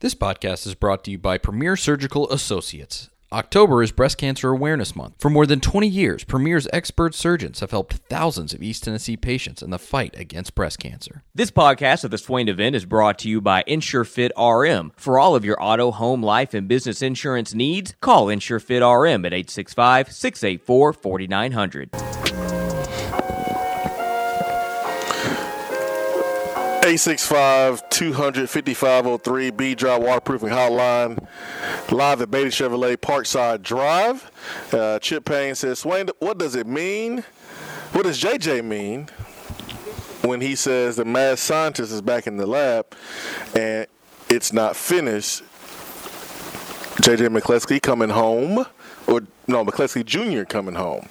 This podcast is brought to you by Premier Surgical Associates. October is Breast Cancer Awareness Month. For more than 20 years, Premier's expert surgeons have helped thousands of East Tennessee patients in the fight against breast cancer. This podcast of the Swain event is brought to you by InsureFit RM. For all of your auto, home, life, and business insurance needs, call InsureFit RM at 865-684-4900. 865-200-5503 B-Drive Waterproofing Hotline, live at Beatty Chevrolet Parkside Drive. Chip Payne says, Swain, what does it mean? What does JJ mean when he says the mad scientist is back in the lab and it's not finished? JJ McCleskey coming home, or no, McCleskey Jr. coming home.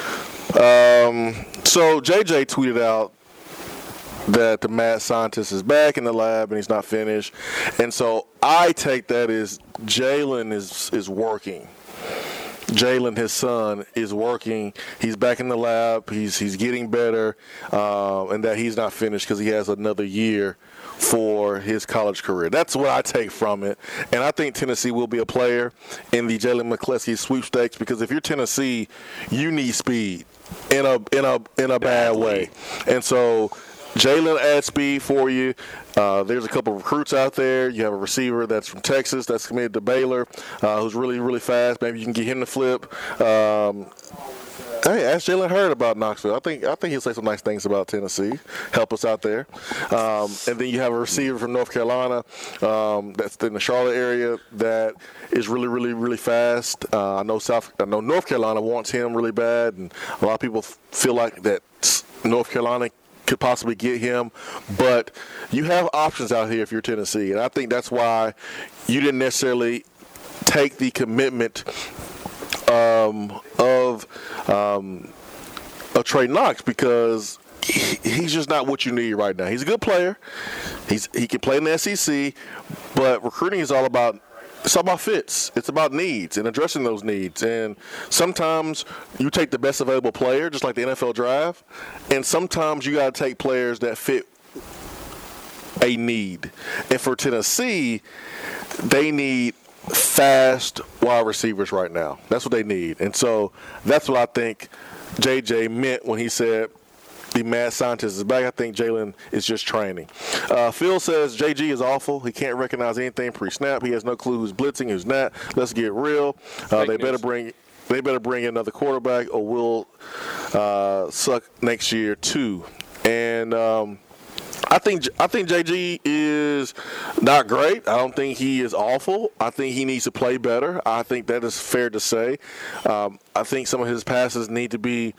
So JJ tweeted out that the mad scientist is back in the lab and he's not finished. And so I take that as Jalen is working. Jalen, his son, is working. He's back in the lab. He's getting better, and that he's not finished because he has another year for his college career. That's what I take from it. And I think Tennessee will be a player in the Jalen McCleskey sweepstakes, because if you're Tennessee, you need speed in a bad way. And so Jalen adds speed for you. There's a couple of recruits out there. You have a receiver that's from Texas that's committed to Baylor, who's really, really fast. Maybe you can get him to flip. Hey, ask Jalen Hurd about Knoxville. I think he'll say some nice things about Tennessee. Help us out there. And then you have a receiver from North Carolina that's in the Charlotte area that is really, really, really fast. I know North Carolina wants him really bad, and a lot of people feel like that North Carolina could possibly get him, but you have options out here if you're Tennessee, and I think that's why you didn't necessarily take the commitment of Trey Knox, because he's just not what you need right now. He's a good player. He can play in the SEC, but recruiting is all about fits. It's about needs and addressing those needs. And sometimes you take the best available player, just like the NFL draft, and sometimes you got to take players that fit a need. And for Tennessee, they need fast wide receivers right now. That's what they need. And so that's what I think JJ meant when he said the mad scientist is back. I think Jalen is just training. Phil says JG is awful. He can't recognize anything pre-snap. He has no clue who's blitzing, who's not. Let's get real. They better bring in another quarterback, or we'll suck next year too. And I think JG is not great. I don't think he is awful. I think he needs to play better. I think that is fair to say. I think some of his passes need to be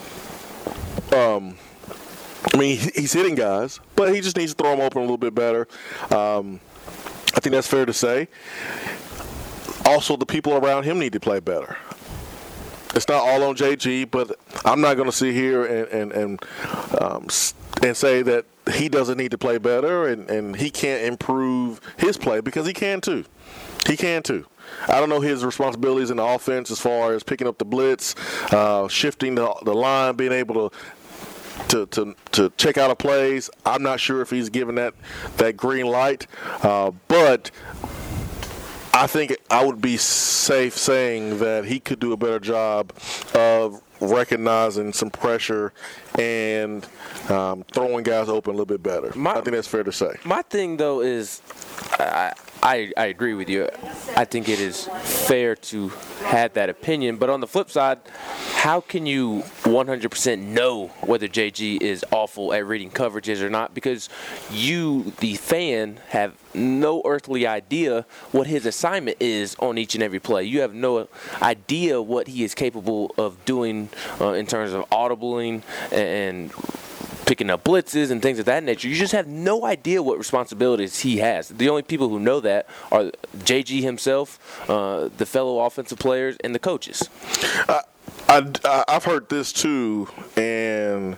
he's hitting guys, but he just needs to throw them open a little bit better. I think that's fair to say. Also, the people around him need to play better. It's not all on JG, but I'm not going to sit here and say that he doesn't need to play better and he can't improve his play, because he can too. He can too. I don't know his responsibilities in the offense as far as picking up the blitz, shifting the line, being able to check out of plays. I'm not sure if he's given that green light, but I think I would be safe saying that he could do a better job of recognizing some pressure and throwing guys open a little bit better. I think that's fair to say. My thing, though, is I agree with you. I think it is fair to have that opinion. But on the flip side, how can you 100% know whether JG is awful at reading coverages or not? Because you, the fan, have no earthly idea what his assignment is on each and every play. You have no idea what he is capable of doing in terms of audibling and picking up blitzes and things of that nature. You just have no idea what responsibilities he has. The only people who know that are JG himself, the fellow offensive players, and the coaches. I've heard this too, and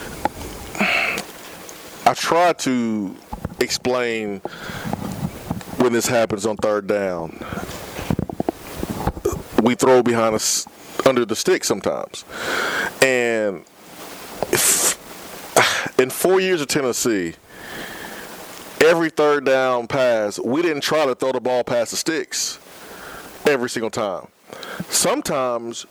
I try to explain when this happens on third down. We throw behind us under the stick sometimes, and. In 4 years of Tennessee, every third down pass, we didn't try to throw the ball past the sticks every single time. Sometimes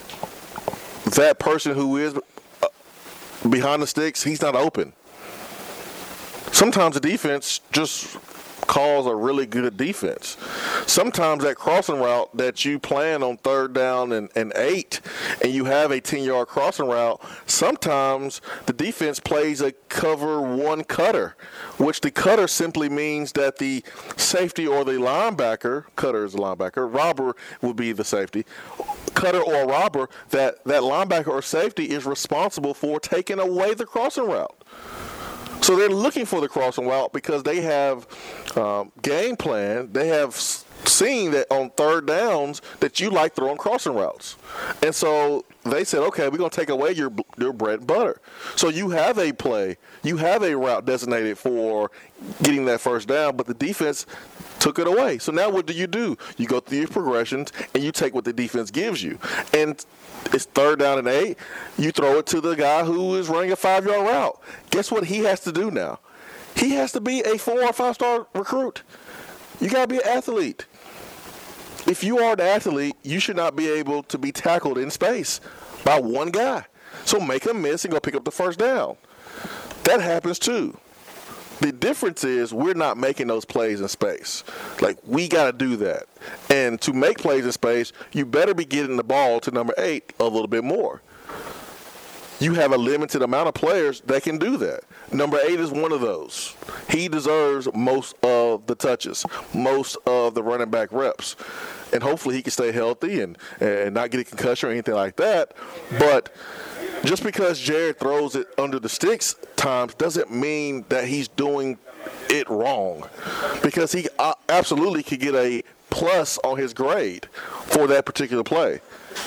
that person who is behind the sticks, he's not open. Sometimes the defense just calls a really good defense. Sometimes that crossing route that you plan on third down and 8 and you have a 10-yard crossing route, sometimes the defense plays a cover 1 cutter, which the cutter simply means that the safety or the linebacker, cutter is the linebacker, robber would be the safety, cutter or robber, that linebacker or safety is responsible for taking away the crossing route. So they're looking for the crossing route because they have game plan. They have seen that on third downs that you like throwing crossing routes. And so they said, okay, we're going to take away your bread and butter. So you have a play. You have a route designated for getting that first down, but the defense took it away. So now what do? You go through your progressions, and you take what the defense gives you. And it's third down and 8. You throw it to the guy who is running a 5-yard route. Guess what he has to do now? He has to be a 4 or 5-star recruit. You got to be an athlete. If you are an athlete, you should not be able to be tackled in space by one guy. So make him miss and go pick up the first down. That happens too. The difference is we're not making those plays in space. Like, we got to do that. And to make plays in space, you better be getting the ball to number 8 a little bit more. You have a limited amount of players that can do that. Number 8 is one of those. He deserves most of the touches, most of the running back reps. And hopefully he can stay healthy and not get a concussion or anything like that. But just because Jared throws it under the sticks times doesn't mean that he's doing it wrong, because he absolutely could get a plus on his grade for that particular play.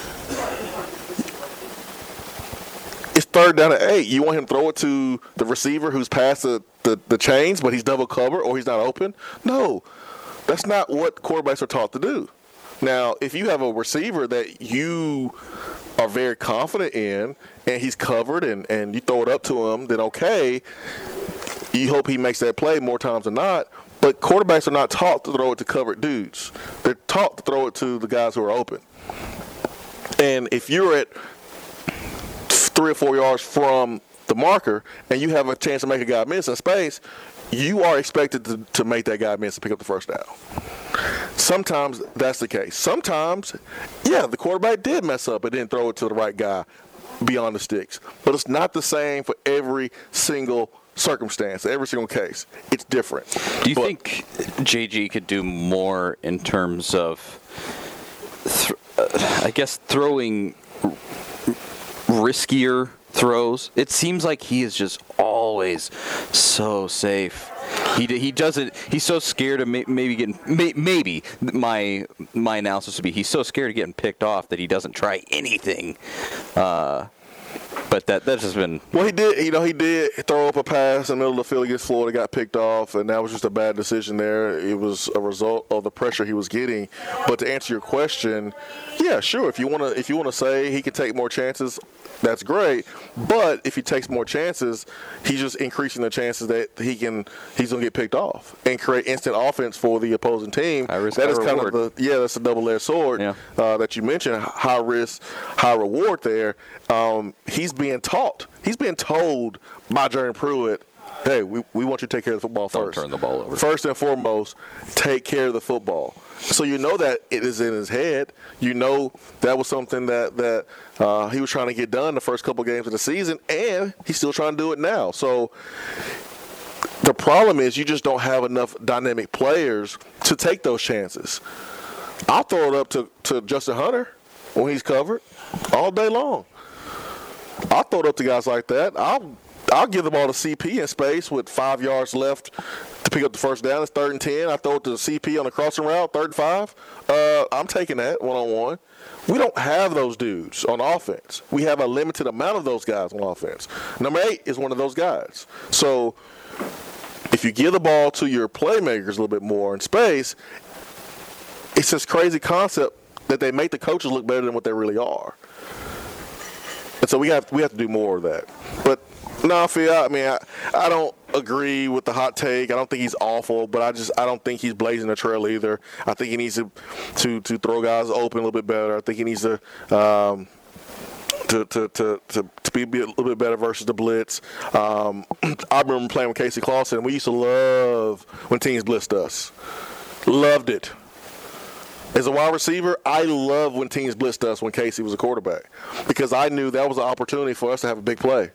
It's third down and 8. You want him to throw it to the receiver who's past the chains, but he's double covered or he's not open? No, that's not what quarterbacks are taught to do. Now, if you have a receiver that you are very confident in and he's covered and you throw it up to him, then okay, you hope he makes that play more times than not. But quarterbacks are not taught to throw it to covered dudes. They're taught to throw it to the guys who are open. And if you're at 3 or 4 yards from the marker and you have a chance to make a guy miss in space, you are expected to make that guy miss and pick up the first down. Sometimes that's the case. Sometimes, yeah, the quarterback did mess up and didn't throw it to the right guy beyond the sticks. But it's not the same for every single circumstance, every single case. It's different. Do you think JG could do more in terms of, throwing riskier throws? It seems like he is just always so safe. He doesn't. He's so scared of maybe getting. Maybe my analysis would be he's so scared of getting picked off that he doesn't try anything. But that's just been. Well, he did throw up a pass in the middle of the field against Florida, got picked off, and that was just a bad decision there. It was a result of the pressure he was getting. But to answer your question, yeah, sure. If you wanna say he can take more chances, that's great. But if he takes more chances, he's just increasing the chances that he's gonna get picked off and create instant offense for the opposing team. High risk, that high is kind reward. of that's a double-edged sword that you mentioned. High risk, high reward there. He's being taught. He's being told by Jeremy Pruitt, hey, we want you to take care of the football first. Don't turn the ball over. First and foremost, take care of the football. So you know that it is in his head. You know that was something that he was trying to get done the first couple games of the season, and he's still trying to do it now. So the problem is you just don't have enough dynamic players to take those chances. I'll throw it up to Justin Hunter when he's covered all day long. I'll throw it up to guys like that. I'll give the ball to CP in space with 5 yards left to pick up the first down. It's 3rd and 10. I throw it to CP on the crossing route, 3rd and 5. I'm taking that one-on-one. We don't have those dudes on offense. We have a limited amount of those guys on offense. Number 8 is one of those guys. So if you give the ball to your playmakers a little bit more in space, it's this crazy concept that they make the coaches look better than what they really are. And so we have to do more of that. But no, Phil, I agree with the hot take. I don't think he's awful, but I don't think he's blazing a trail either. I think he needs to throw guys open a little bit better. I think he needs to be a little bit better versus the blitz. I remember playing with Casey Clausen. We used to love when teams blitzed us. Loved it. As a wide receiver, I love when teams blitzed us when Casey was a quarterback because I knew that was an opportunity for us to have a big play.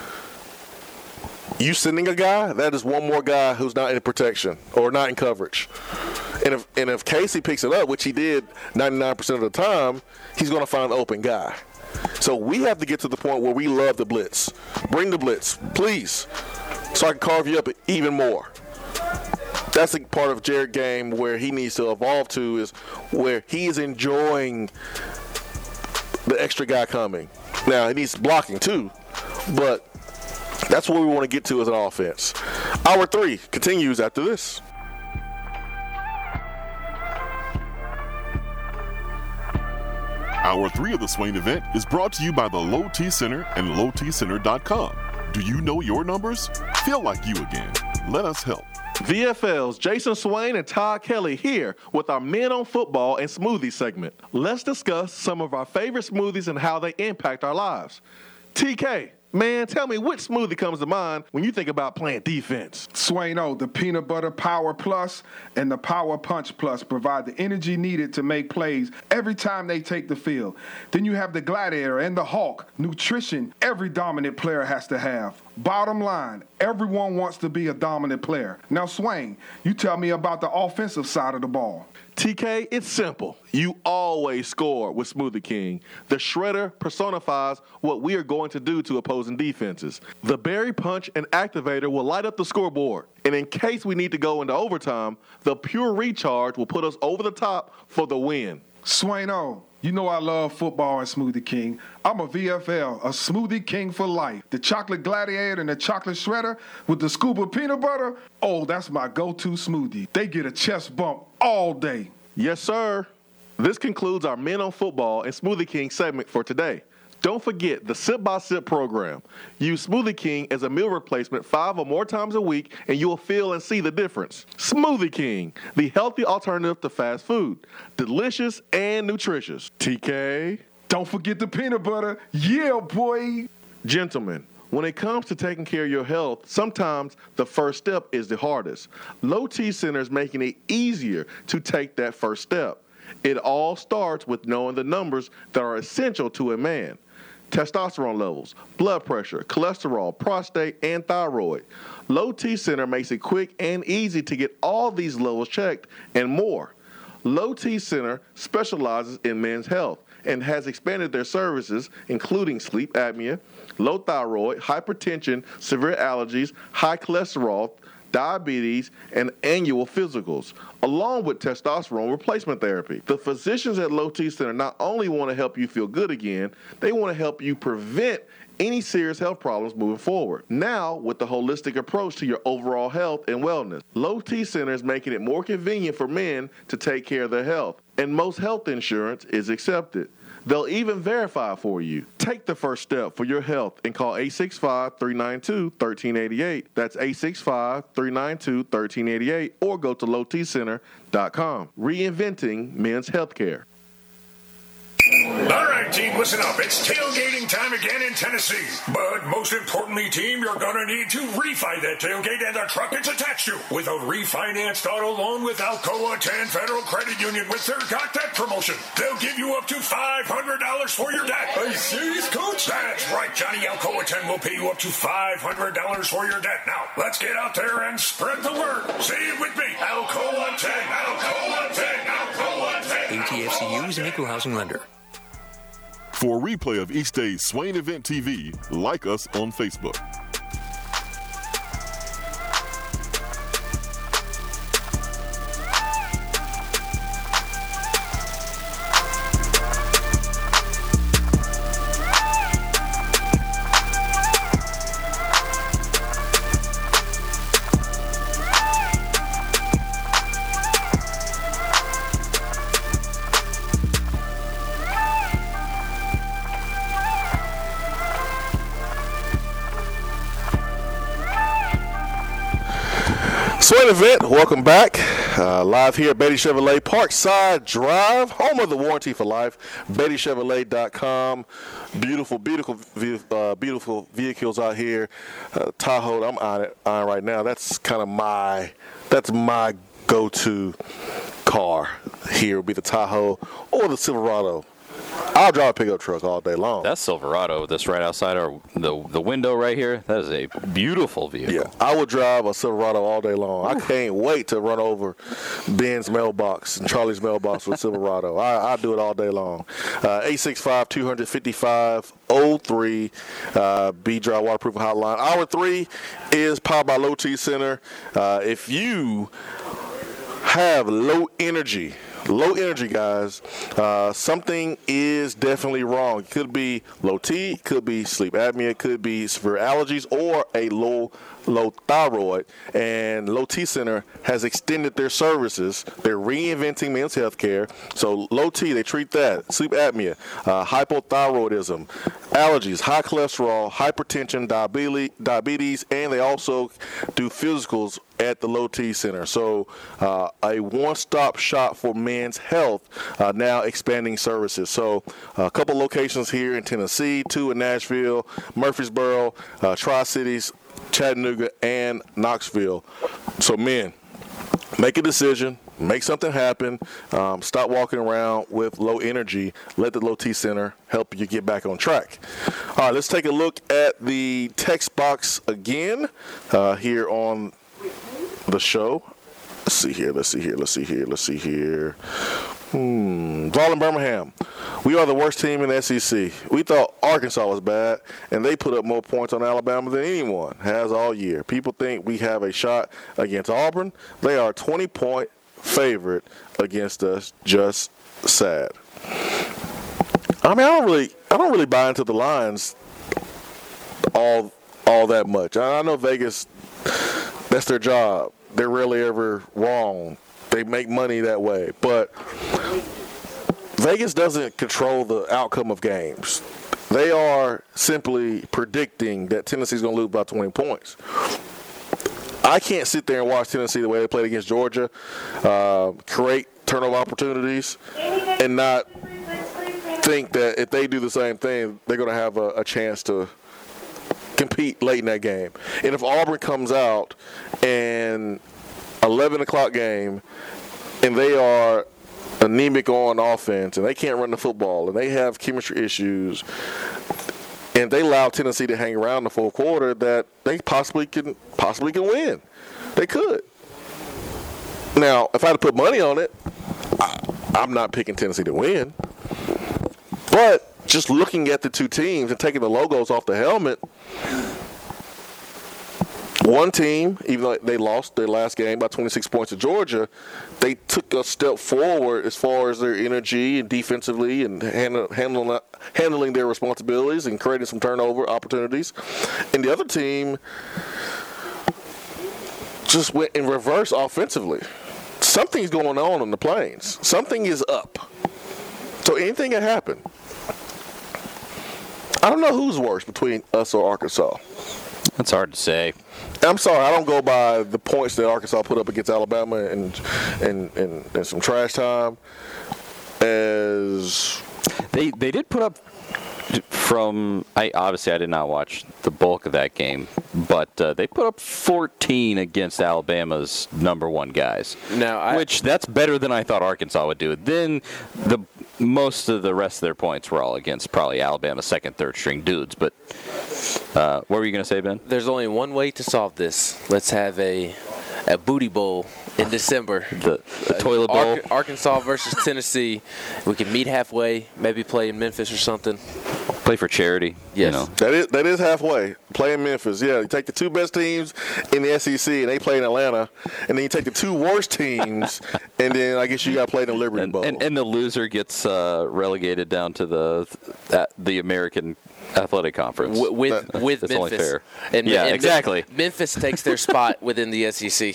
You sending a guy, that is one more guy who's not in protection or not in coverage. And if Casey picks it up, which he did 99% of the time, he's going to find an open guy. So we have to get to the point where we love the blitz. Bring the blitz, please, so I can carve you up even more. That's the part of Jared game where he needs to evolve to, is where he is enjoying the extra guy coming. Now, he needs blocking too, but that's what we want to get to as an offense. Hour 3 continues after this. Hour 3 of the Swain event is brought to you by the Low T Center and lowtcenter.com. Do you know your numbers? Feel like you again. Let us help. VFL's Jason Swain and Todd Kelly here with our Men on Football and Smoothie segment. Let's discuss some of our favorite smoothies and how they impact our lives. TK, man, tell me which smoothie comes to mind when you think about playing defense. Swaino, the Peanut Butter Power Plus and the Power Punch Plus provide the energy needed to make plays every time they take the field. Then you have the Gladiator and the Hawk, nutrition every dominant player has to have. Bottom line, everyone wants to be a dominant player. Now, Swain, you tell me about the offensive side of the ball. TK, it's simple. You always score with Smoothie King. The shredder personifies what we are going to do to opposing defenses. The Berry Punch and Activator will light up the scoreboard. And in case we need to go into overtime, the Pure Recharge will put us over the top for the win. Swaino, you know I love football and Smoothie King. I'm a VFL, a Smoothie King for life. The Chocolate Gladiator and the Chocolate Shredder with the scoop of peanut butter, oh, that's my go-to smoothie. They get a chest bump all day. Yes, sir. This concludes our Men on Football and Smoothie King segment for today. Don't forget the Sip by Sip program. Use Smoothie King as a meal replacement 5 or more times a week, and you will feel and see the difference. Smoothie King, the healthy alternative to fast food. Delicious and nutritious. TK. Don't forget the peanut butter. Yeah, boy. Gentlemen, when it comes to taking care of your health, sometimes the first step is the hardest. Low T Center is making it easier to take that first step. It all starts with knowing the numbers that are essential to a man. Testosterone levels, blood pressure, cholesterol, prostate, and thyroid. Low T Center makes it quick and easy to get all these levels checked and more. Low T Center specializes in men's health and has expanded their services, including sleep apnea, low thyroid, hypertension, severe allergies, high cholesterol, diabetes, and annual physicals, along with testosterone replacement therapy. The physicians at Low T Center not only want to help you feel good again, they want to help you prevent any serious health problems moving forward. Now, with the holistic approach to your overall health and wellness, Low T Center is making it more convenient for men to take care of their health, and most health insurance is accepted. They'll even verify for you. Take the first step for your health and call 865-392-1388. That's 865-392-1388, or go to lowtcenter.com. Reinventing men's healthcare. All right, team, listen up. It's tailgating time again in Tennessee. But most importantly, team, you're going to need to refi that tailgate and the truck it's attached to with a refinanced auto loan with Alcoa 10 Federal Credit Union with their Got That promotion. They'll give you up to $500 for your debt. Are you serious, Coach? That's right, Johnny. Alcoa 10 will pay you up to $500 for your debt. Now, let's get out there and spread the word. Say it with me. Alcoa 10, Alcoa 10, Alcoa 10. ATFCU is an equal housing lender. For a replay of each day's Swain Event TV, like us on Facebook. Main event, welcome back. Live here at Beatty Chevrolet Parkside Drive, home of the warranty for life. BeattyChevrolet.com. Beautiful, beautiful vehicles out here. Tahoe, I'm on right now. That's kind of my go-to car here would be the Tahoe or the Silverado. I'll drive a pickup truck all day long. That Silverado that's right outside the window right here, that is a beautiful vehicle. Yeah, I would drive a Silverado all day long. I can't wait to run over Ben's mailbox and Charlie's mailbox with Silverado. I do it all day long. 865-255-03, B-Drive Waterproof Hotline. Hour 3 is powered by Low T Center. If you have low energy, guys, something is definitely wrong. It could be low T, could be sleep apnea, could be severe allergies, or a low thyroid. And Low T Center has extended their services. They're reinventing men's health care. So Low T, they treat that. Sleep apnea, hypothyroidism, allergies, high cholesterol, hypertension, diabetes, and they also do physicals at the Low T Center. So a one-stop shop for men's health, now expanding services. So a couple locations here in Tennessee, 2 in Nashville, Murfreesboro, Tri-Cities, Chattanooga, and Knoxville. So men, make a decision. Make something happen. Stop walking around with low energy. Let the Low T Center help you get back on track. All right, let's take a look at the text box again here on the show. Let's see here. Ball Birmingham. We are the worst team in the SEC. We thought Arkansas was bad, and they put up more points on Alabama than anyone has all year. People think we have a shot against Auburn. They are a 20-point favorite against us. Just sad. I mean, I don't really buy into the lines all that much. I know Vegas, that's their job. They're rarely ever wrong. They make money that way. But Vegas doesn't control the outcome of games. They are simply predicting that Tennessee's going to lose by 20 points. I can't sit there and watch Tennessee the way they played against Georgia, create turnover opportunities, and not think that if they do the same thing, they're going to have a chance to compete late in that game. And if Auburn comes out and 11 o'clock game and they are anemic on offense and they can't run the football and they have chemistry issues and they allow Tennessee to hang around the fourth quarter, that they possibly can win. They could. Now, if I had to put money on it, I'm not picking Tennessee to win. But just looking at the two teams and taking the logos off the helmet, one team, even though they lost their last game by 26 points to Georgia, they took a step forward as far as their energy and defensively and handling their responsibilities and creating some turnover opportunities. And the other team just went in reverse offensively. Something's going on in the Plains. Something is up. So anything can happen. I don't know who's worse between us or Arkansas. That's hard to say. I'm sorry, I don't go by the points that Arkansas put up against Alabama and some trash time. As they did put up from I did not watch the bulk of that game, but they put up 14 against Alabama's number one guys. Which that's better than I thought Arkansas would do. Then most of the rest of their points were all against probably Alabama's second, third string dudes. But what were you going to say, Ben? There's only one way to solve this. Let's have a booty bowl in December. The toilet bowl. Arkansas versus Tennessee. We can meet halfway, maybe play in Memphis or something. Play for charity. Yes. You know. That is halfway. Play in Memphis. Yeah, you take the two best teams in the SEC, and they play in Atlanta. And then you take the two worst teams, and then I guess you got to play in the Liberty Bowl. And the loser gets relegated down to the American Athletic Conference. With that's Memphis. Only fair. And exactly. Memphis takes their spot within the SEC.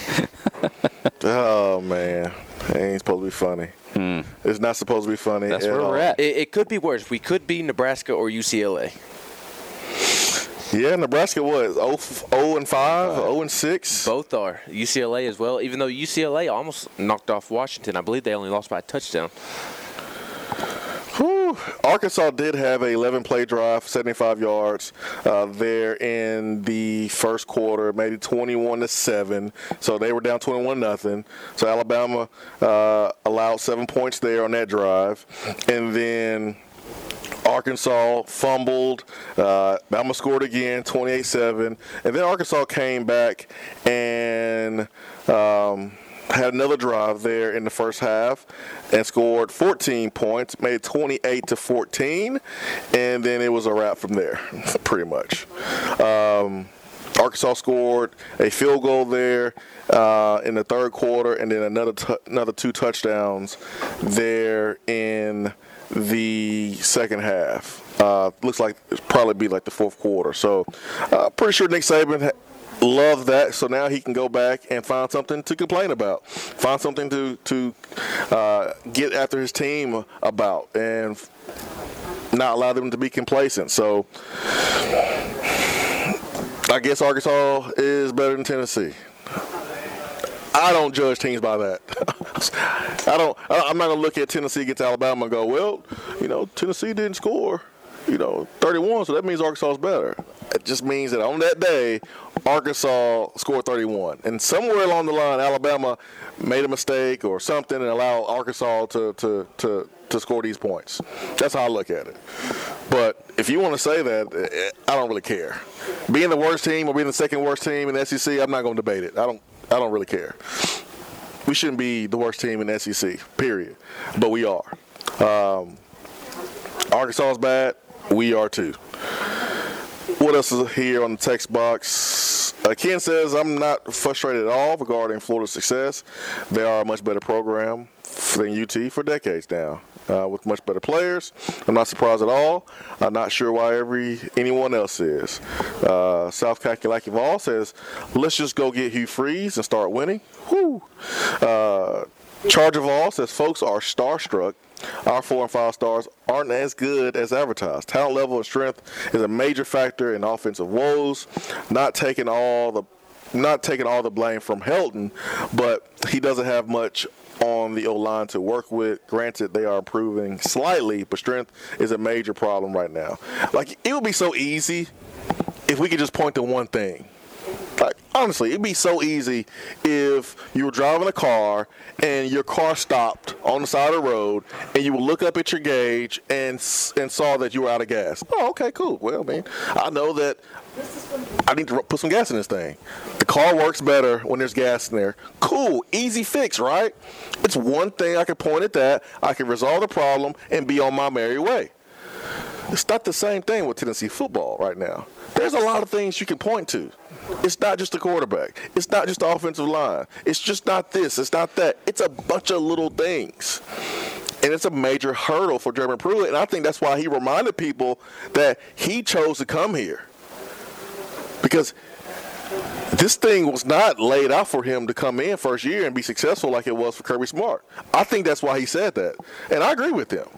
Oh, man. It ain't supposed to be funny. It's not supposed to be funny. That's where we're at. It could be worse. We could be Nebraska or UCLA. Yeah, Nebraska was 0-5, 0-6. Both are. UCLA as well, even though UCLA almost knocked off Washington. I believe they only lost by a touchdown. Whew. Arkansas did have an 11-play drive, 75 yards there in the first quarter, made it 21-7. So they were down 21-0. So Alabama allowed 7 points there on that drive. And then Arkansas fumbled. Bama scored again, 28-7. And then Arkansas came back and had another drive there in the first half and scored 14 points, made it 28-14, and then it was a wrap from there, pretty much. Arkansas scored a field goal there in the third quarter, and then another 2 touchdowns there in the second half. Looks like it'll probably be like the fourth quarter. So pretty sure Nick Saban loved that. So now he can go back and find something to complain about, find something to get after his team about, and not allow them to be complacent. So I guess Arkansas is better than Tennessee. I don't judge teams by that. I'm not going to look at Tennessee against Alabama and go, well, Tennessee didn't score, 31, so that means Arkansas is better. It just means that on that day, Arkansas scored 31. And somewhere along the line, Alabama made a mistake or something and allowed Arkansas to score these points. That's how I look at it. But if you want to say that, I don't really care. Being the worst team or being the second worst team in the SEC, I'm not going to debate it. I don't really care. We shouldn't be the worst team in the SEC, period. But we are. Arkansas is bad. We are too. What else is here on the text box? Ken says, I'm not frustrated at all regarding Florida's success. They are a much better program than UT for decades now, with much better players. I'm not surprised at all. I'm not sure why anyone else is. South Kakalaki Vol says, let's just go get Hugh Freeze and start winning. Woo! Charger Vol says, folks are starstruck. Our 4 and 5 stars aren't as good as advertised. Talent level and strength is a major factor in offensive woes. Not taking all the blame from Helton, but he doesn't have much on the O-line to work with. Granted, they are improving slightly, but strength is a major problem right now. Like, it would be so easy if we could just point to one thing. Like, honestly, it'd be so easy if you were driving a car and your car stopped on the side of the road and you would look up at your gauge and saw that you were out of gas. Oh, okay, cool. Well, man, I know that I need to put some gas in this thing. The car works better when there's gas in there. Cool. Easy fix, right? It's one thing I can point at that. I can resolve the problem and be on my merry way. It's not the same thing with Tennessee football right now. There's a lot of things you can point to. It's not just the quarterback. It's not just the offensive line. It's just not this. It's not that. It's a bunch of little things. And it's a major hurdle for Jeremy Pruitt. And I think that's why he reminded people that he chose to come here. Because this thing was not laid out for him to come in first year and be successful like it was for Kirby Smart. I think that's why he said that. And I agree with him.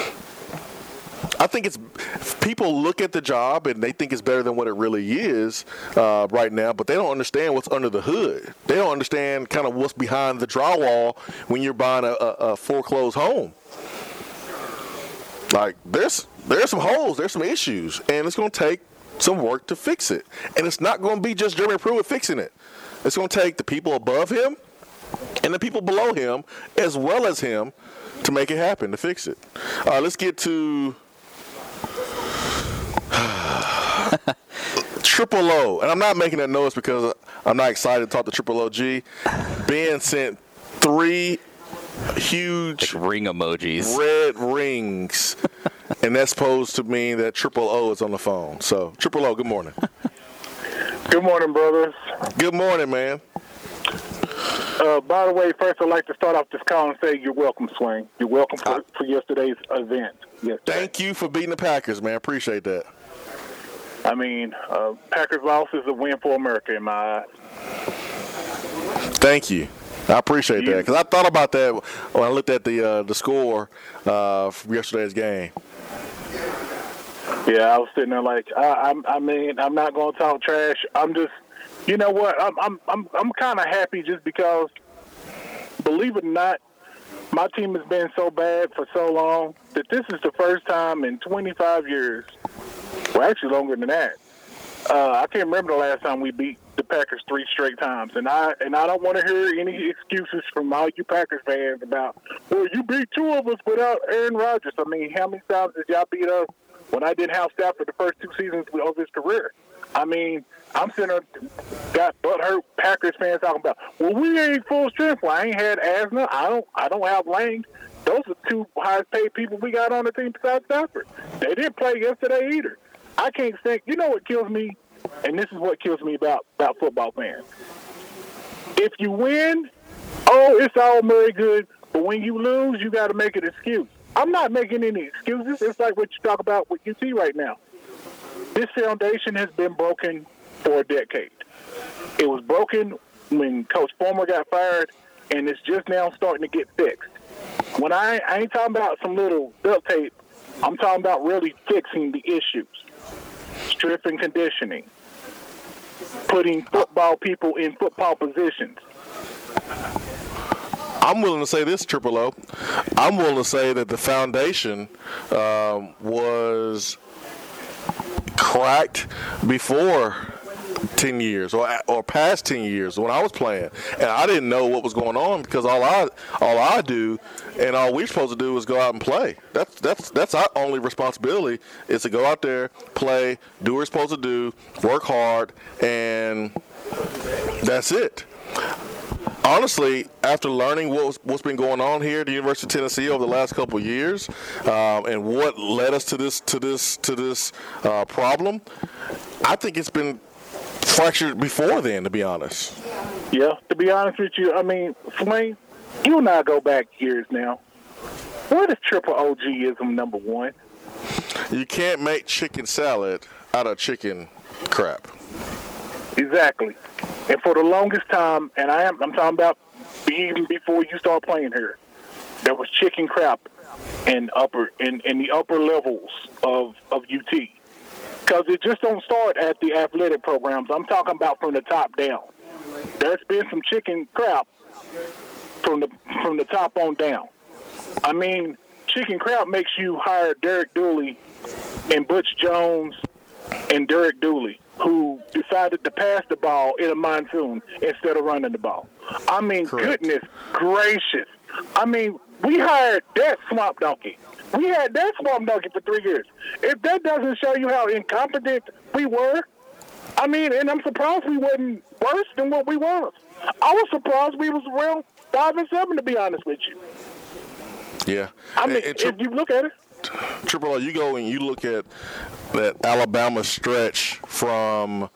I think it's people look at the job and they think it's better than what it really is right now, but they don't understand what's under the hood. They don't understand kind of what's behind the drywall when you're buying a foreclosed home. Like, there's some holes, there's some issues, and it's going to take some work to fix it. And it's not going to be just Jeremy Pruitt fixing it. It's going to take the people above him and the people below him as well as him to make it happen, to fix it. Let's get to Triple O, and I'm not making that noise because I'm not excited to talk to Triple OG. Ben sent 3 huge like ring emojis, red rings, and that's supposed to mean that Triple O is on the phone. So, Triple O, good morning. Good morning, brothers. Good morning, man. By the way, first I'd like to start off this call and say you're welcome, Swing. You're welcome for yesterday's event. Yesterday. Thank you for beating the Packers, man. Appreciate that. I mean, Packers loss is a win for America in my eyes. Thank you. I appreciate that because I thought about that when I looked at the score from yesterday's game. Yeah, I was sitting there like, I mean, I'm not going to talk trash. I'm just, you know what? I'm kind of happy just because, believe it or not, my team has been so bad for so long that this is the first time in 25 years, well, actually longer than that. I can't remember the last time we beat the Packers 3 straight times, and I don't want to hear any excuses from all you Packers fans about, well, you beat 2 of us without Aaron Rodgers. I mean, how many times did y'all beat us when I didn't have Stafford the first 2 seasons of his career? I mean, I'm sitting there, got butthurt Packers fans talking about, well, we ain't full strength. Well, I ain't had Asna. I don't have Lang. Those are 2 highest paid people we got on the team besides Stafford. They didn't play yesterday either. I can't think. You know what kills me? And this is what kills me about football fans. If you win, it's all very good. But when you lose, you got to make an excuse. I'm not making any excuses. It's like what you talk about with UT right now. This foundation has been broken for a decade. It was broken when Coach Fulmer got fired, and it's just now starting to get fixed. When I ain't talking about some little duct tape, I'm talking about really fixing the issues. Strength and conditioning, putting football people in football positions. I'm willing to say this, Triple O. I'm willing to say that the foundation was cracked before 10 years or past 10 years when I was playing, and I didn't know what was going on because all I do and all we're supposed to do is go out and play. That's our only responsibility is to go out there, play, do what we're supposed to do, work hard, and that's it. Honestly, after learning what's been going on here at the University of Tennessee over the last couple of years, and what led us to this problem, I think it's been fractured before then, to be honest. Yeah, to be honest with you, I mean, Swain, you and I go back years now. What is triple OGism number 1? You can't make chicken salad out of chicken crap. Exactly. And for the longest time, and I'm talking about even before you start playing here, there was chicken crap in the upper levels of UT. Because it just don't start at the athletic programs. I'm talking about from the top down. There's been some chicken crap from the top on down. I mean, chicken crap makes you hire Derek Dooley and Butch Jones and Derek Dooley, who decided to pass the ball in a monsoon instead of running the ball. I mean, Correct. Goodness gracious. I mean, we hired that swamp donkey. We had that swamp donkey for 3 years. If that doesn't show you how incompetent we were, I mean, and I'm surprised we wasn't worse than what we was. I was surprised we was around 5-7, to be honest with you. Yeah. I mean, if you look at it. Triple O, you go and you look at that Alabama stretch from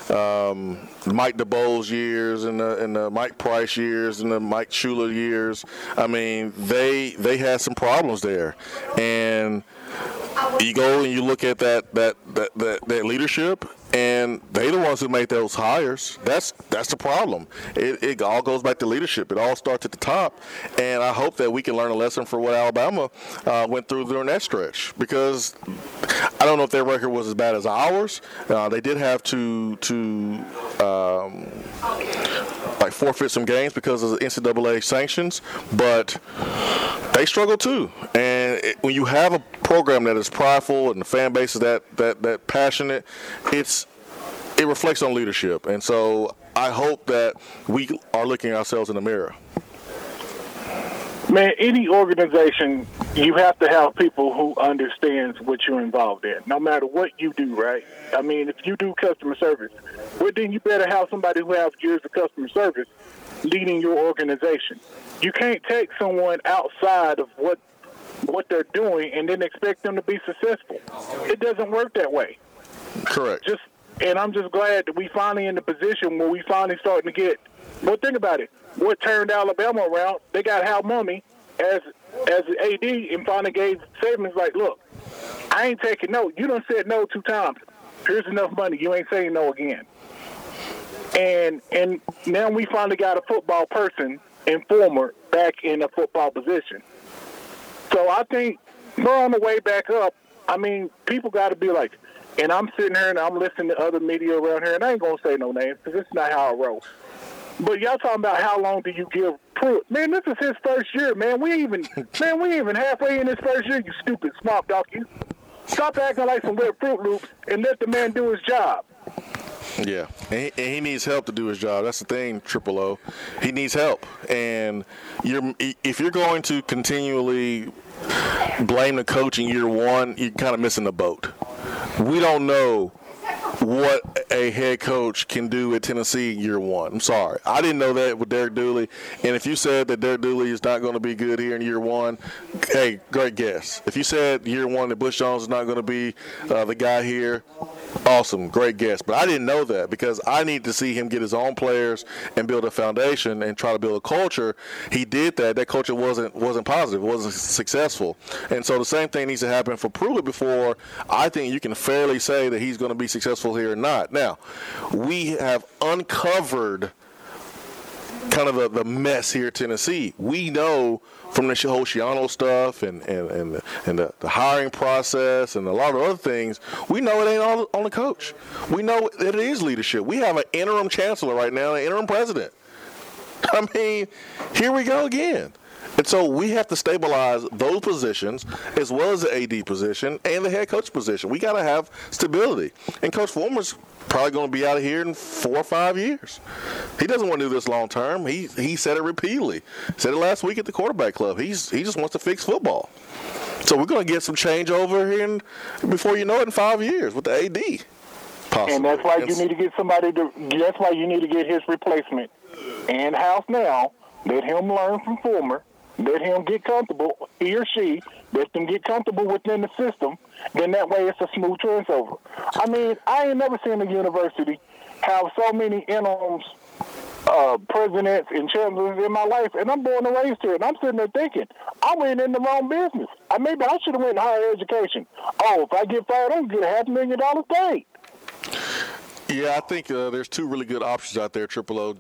Mike DeBoe's years and the Mike Price years and the Mike Shula years. I mean, they had some problems there, and you go and you look at that leadership, and they the ones who make those hires. That's the problem. It all goes back to leadership. It all starts at the top, and I hope that we can learn a lesson for what Alabama went through during that stretch, because I don't know if their record was as bad as ours. They did have to forfeit some games because of the NCAA sanctions, but they struggle too. And when you have a program that is prideful and the fan base is that passionate, it reflects on leadership. And so I hope that we are looking ourselves in the mirror. Man, any organization, you have to have people who understands what you're involved in, no matter what you do, right? I mean, if you do customer service, well, then you better have somebody who has years of customer service leading your organization. You can't take someone outside of what they're doing and then expect them to be successful. It doesn't work that way. Correct. And I'm just glad that we finally in the position where we finally starting to get. Well, think about it. What turned Alabama around? They got Hal Mummy as the AD and finally gave Saban's like, look, I ain't taking no. You done said no 2 times. Here's enough money. You ain't saying no again. And now we finally got a football person and former back in a football position. So I think we're on the way back up. I mean, people got to be like, and I'm sitting here and I'm listening to other media around here, and I ain't going to say no names because this is not how I roll. But y'all talking about how long do you give Pruitt? Man, this is his first year, man. We ain't even halfway in his first year, you stupid swamp dog. You stop acting like some weird Fruit Loops and let the man do his job. Yeah, and he needs help to do his job. That's the thing, Triple O. He needs help. And if you're going to continually blame the coach in year one, you're kind of missing the boat. We don't know what a head coach can do at Tennessee year one. I'm sorry. I didn't know that with Derek Dooley. And if you said that Derek Dooley is not going to be good here in year one, hey, great guess. If you said year one that Butch Jones is not going to be the guy here, awesome, great guess. But I didn't know that because I need to see him get his own players and build a foundation and try to build a culture. He did that. That culture wasn't positive. It wasn't successful. And so the same thing needs to happen for Pruitt before I think you can fairly say that he's going to be successful here or not. Now, we have uncovered kind of the mess here at Tennessee. We know from the whole Shiano stuff and the hiring process and a lot of other things, we know it ain't all on the coach. We know that it is leadership. We have an interim chancellor right now, an interim president. I mean, here we go again. And so we have to stabilize those positions as well as the AD position and the head coach position. We got to have stability. And Coach Fulmer's probably going to be out of here in 4 or 5 years. He doesn't want to do this long term. He said it repeatedly. Said it last week at the quarterback club. He just wants to fix football. So we're going to get some change over here before you know it in 5 years with the AD. Possibly. And that's why you need to get that's why you need to get his replacement in-house now. Let him learn from Fulmer. Let him get comfortable, he or she, let them get comfortable within the system. Then that way it's a smooth transfer. I mean, I ain't never seen a university have so many interims, presidents, and chancellors in my life, and I'm born and raised here. And I'm sitting there thinking, I went in the wrong business. Maybe I should have went to higher education. Oh, if I get fired, I'm going to get a $500,000 paid. Yeah, I think there's two really good options out there, Triple O.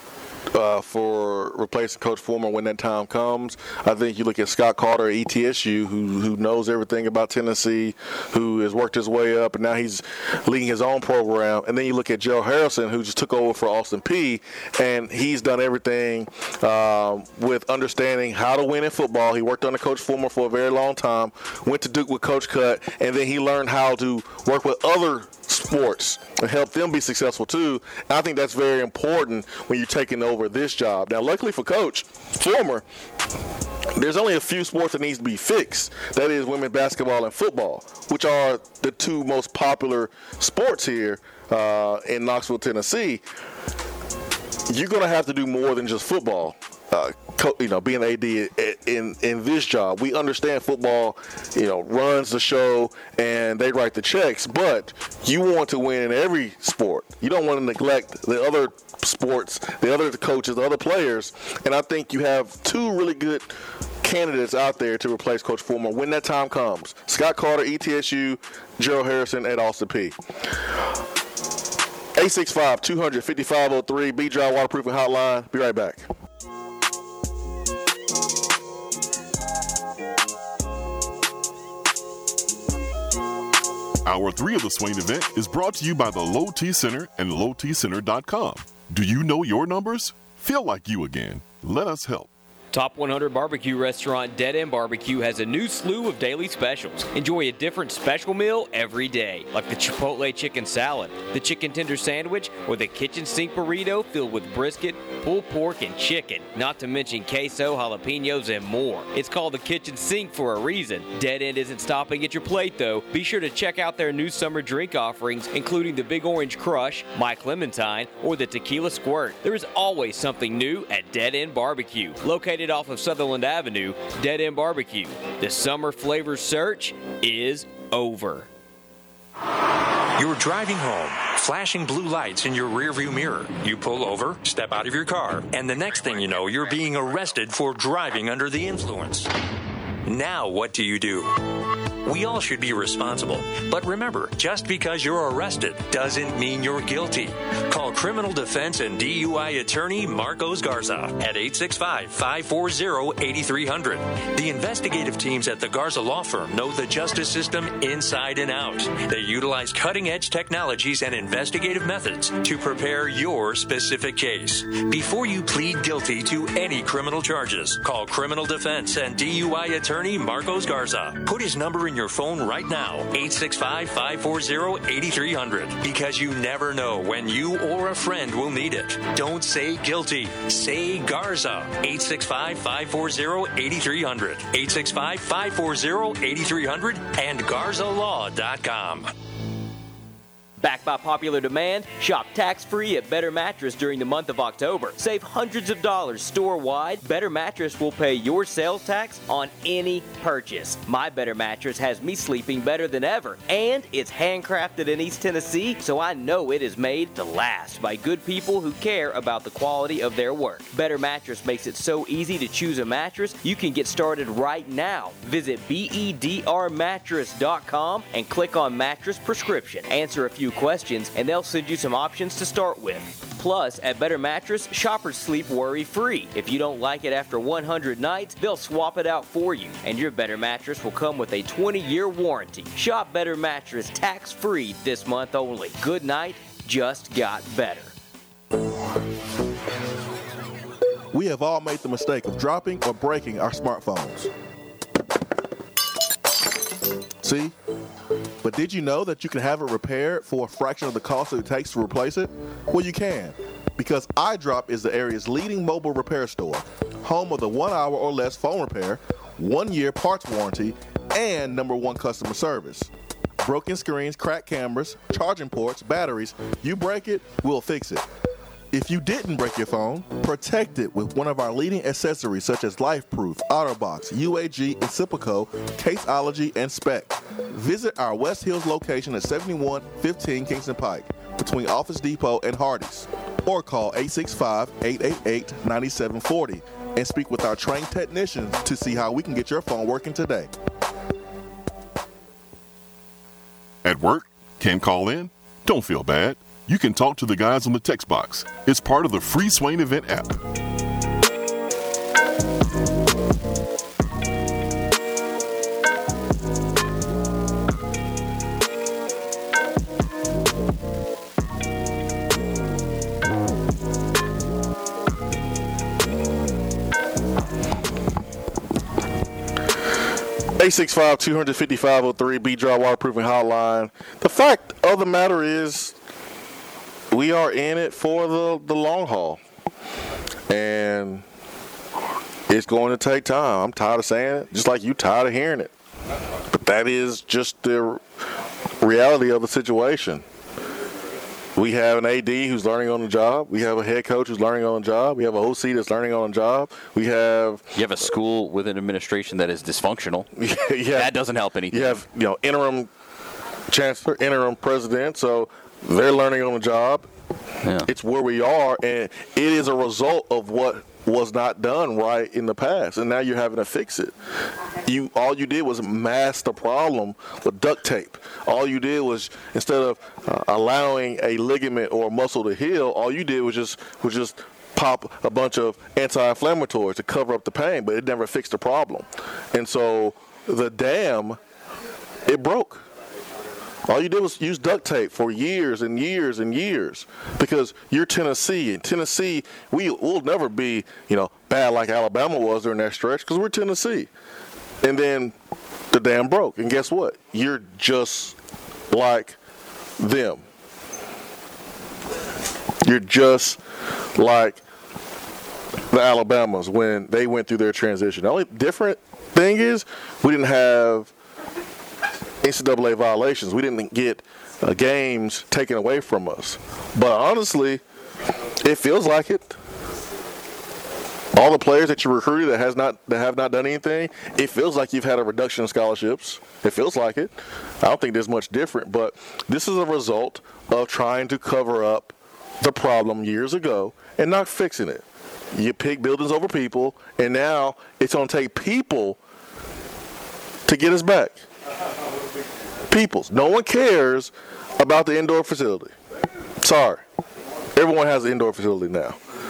For replacing Coach Fulmer when that time comes. I think you look at Scott Carter at ETSU, who knows everything about Tennessee, who has worked his way up, and now he's leading his own program. And then you look at Joe Harrison, who just took over for Austin Peay, and he's done everything with understanding how to win in football. He worked under Coach Fulmer for a very long time, went to Duke with Coach Cut, and then he learned how to work with other sports and help them be successful too. And I think that's very important when you're taking over this job. Now, luckily for Coach Fulmer, there's only a few sports that needs to be fixed. That is women's basketball and football, which are the two most popular sports here in Knoxville, Tennessee. You're going to have to do more than just football. Being AD in this job, we understand football, runs the show and they write the checks, but you want to win in every sport. You don't want to neglect the other sports, the other coaches, the other players, and I think you have two really good candidates out there to replace Coach Fulmer when that time comes. Scott Carter, ETSU, Gerald Harrison at Austin Peay. 865-200-5503, B-Drive Waterproofing Hotline. Be right back. Hour 3 of the Swain event is brought to you by the Low T Center and LowTCenter.com. Do you know your numbers? Feel like you again. Let us help. Top 100 barbecue restaurant Dead End Barbecue has a new slew of daily specials. Enjoy a different special meal every day, like the Chipotle chicken salad, the chicken tender sandwich, or the kitchen sink burrito filled with brisket, pulled pork, and chicken, not to mention queso, jalapenos, and more. It's called the kitchen sink for a reason. Dead End isn't stopping at your plate, though. Be sure to check out their new summer drink offerings, including the Big Orange Crush, My Clementine, or the Tequila Squirt. There is always something new at Dead End Barbecue, located off of Sutherland Avenue. Dead End Barbecue. The summer flavor search is over. You're driving home, flashing blue lights in your rearview mirror. You pull over, step out of your car, and the next thing you know, you're being arrested for driving under the influence. Now what do? We all should be responsible. But remember, just because you're arrested doesn't mean you're guilty. Call criminal defense and DUI attorney Marcos Garza at 865-540-8300. The investigative teams at the Garza Law Firm know the justice system inside and out. They utilize cutting-edge technologies and investigative methods to prepare your specific case. Before you plead guilty to any criminal charges, call criminal defense and DUI attorney Marcos Garza. Put his number in your phone right now, 865-540-8300, because you never know when you or a friend will need it. Don't say guilty. Say Garza. 865-540-8300. 865-540-8300 and GarzaLaw.com. Backed by popular demand, shop tax-free at Better Mattress during the month of October. Save hundreds of dollars store-wide. Better Mattress will pay your sales tax on any purchase. My Better Mattress has me sleeping better than ever, and it's handcrafted in East Tennessee, so I know it is made to last by good people who care about the quality of their work. Better Mattress makes it so easy to choose a mattress, you can get started right now. Visit bedrmattress.com and click on Mattress Prescription. Answer a few questions, and they'll send you some options to start with. Plus, at Better Mattress, shoppers sleep worry-free. If you don't like it after 100 nights, they'll swap it out for you, and your Better Mattress will come with a 20-year warranty. Shop Better Mattress tax-free this month only. Good night just got better. We have all made the mistake of dropping or breaking our smartphones. See? But did you know that you can have it repaired for a fraction of the cost that it takes to replace it? Well, you can, because iDrop is the area's leading mobile repair store, home of the 1 hour or less phone repair, 1 year parts warranty, and #1 customer service. Broken screens, cracked cameras, charging ports, batteries, you break it, we'll fix it. If you didn't break your phone, protect it with one of our leading accessories such as LifeProof, OtterBox, UAG, Incipico, Caseology, and Spec. Visit our West Hills location at 7115 Kingston Pike between Office Depot and Hardee's, or call 865-888-9740 and speak with our trained technicians to see how we can get your phone working today. At work? Can't call in? Don't feel bad. You can talk to the guys on the text box. It's part of the free Swain Event app. (865) 255-03 B-Drive Waterproofing Hotline. The fact of the matter is, we are in it for the long haul, and it's going to take time. I'm tired of saying it, just like you tired of hearing it. But that is just the reality of the situation. We have an AD who's learning on the job. We have a head coach who's learning on the job. We have an OC that's learning on the job. You have a school with an administration that is dysfunctional. Yeah, that doesn't help anything. You have interim chancellor, interim president, so they're learning on the job. Yeah. It's where we are, and it is a result of what was not done right in the past, and now you're having to fix it. All you did was mask the problem with duct tape. All you did was, instead of allowing a ligament or a muscle to heal, all you did was just pop a bunch of anti-inflammatories to cover up the pain, but it never fixed the problem. And so the dam, it broke. All you did was use duct tape for years and years and years, because you're Tennessee. And Tennessee, we'll never be, bad like Alabama was during that stretch, because we're Tennessee. And then the dam broke. And guess what? You're just like them. You're just like the Alabamas when they went through their transition. The only different thing is we didn't have NCAA violations. We didn't get games taken away from us. But honestly, it feels like it. All the players that you recruited that have not done anything, it feels like you've had a reduction in scholarships. It feels like it. I don't think there's much different, but this is a result of trying to cover up the problem years ago and not fixing it. You pick buildings over people, and now it's going to take people to get us back. Peoples. No one cares about the indoor facility. Sorry. Everyone has an indoor facility now.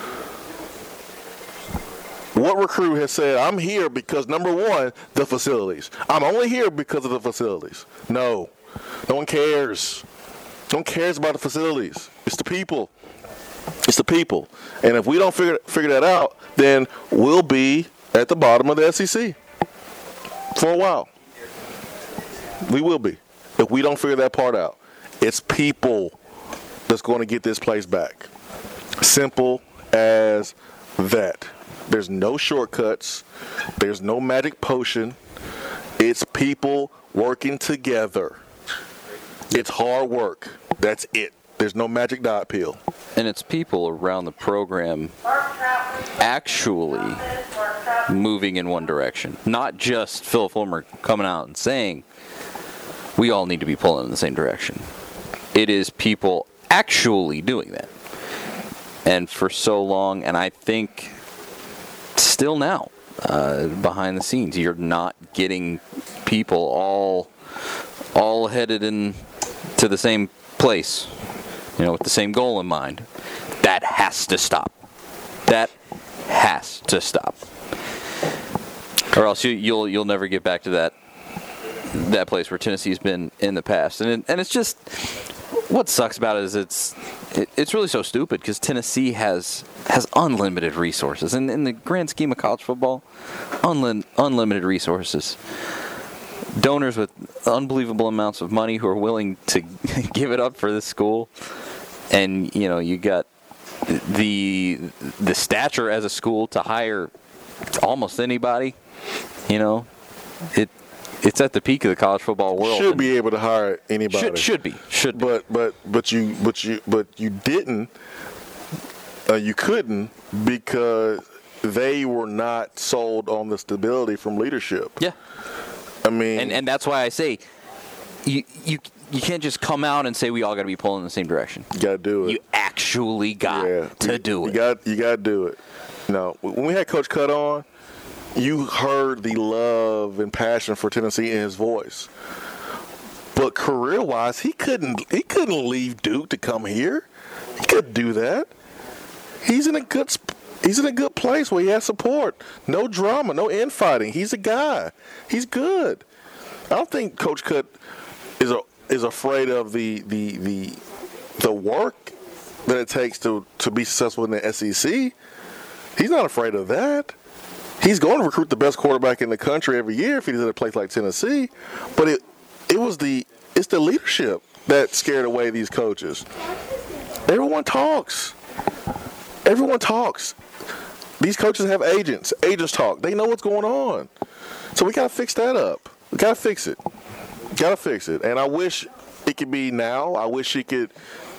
What recruit has said, I'm here because, number one, the facilities. I'm only here because of the facilities. No. No one cares. No one cares about the facilities. It's the people. It's the people. And if we don't figure that out, then we'll be at the bottom of the SEC for a while. We will be. If we don't figure that part out. It's people that's going to get this place back. Simple as that. There's no shortcuts. There's no magic potion. It's people working together. It's hard work. That's it. There's no magic dot pill. And it's people around the program actually moving in one direction. Not just Phil Fulmer coming out and saying, we all need to be pulling in the same direction. It is people actually doing that. And for so long, and I think still now, behind the scenes, you're not getting people all headed in to the same place, with the same goal in mind. That has to stop. That has to stop. Or else you'll never get back to that place where Tennessee's been in the past. And it's just, what sucks about it is it's really so stupid because Tennessee has unlimited resources. And in the grand scheme of college football, unlimited resources. Donors with unbelievable amounts of money who are willing to give it up for this school. And, you got the stature as a school to hire almost anybody. It's at the peak of the college football world. Should be able to hire anybody. Should be. But you didn't. You couldn't because they were not sold on the stability from leadership. Yeah. I mean, and that's why I say you can't just come out and say we all got to be pulling in the same direction. You got to do it. You actually got to do it. You got to do it. When we had Coach Cutt on, you heard the love and passion for Tennessee in his voice. But career-wise, he couldn't leave Duke to come here. He couldn't do that. He's in a good place where he has support. No drama, no infighting. He's a guy. He's good. I don't think Coach Cutt is afraid of the work that it takes to be successful in the SEC. He's not afraid of that. He's going to recruit the best quarterback in the country every year if he's at a place like Tennessee. But it's the leadership that scared away these coaches. Everyone talks. These coaches have agents. Agents talk. They know what's going on. So we got to fix that up. We got to fix it. And I wish it could be now. I wish it could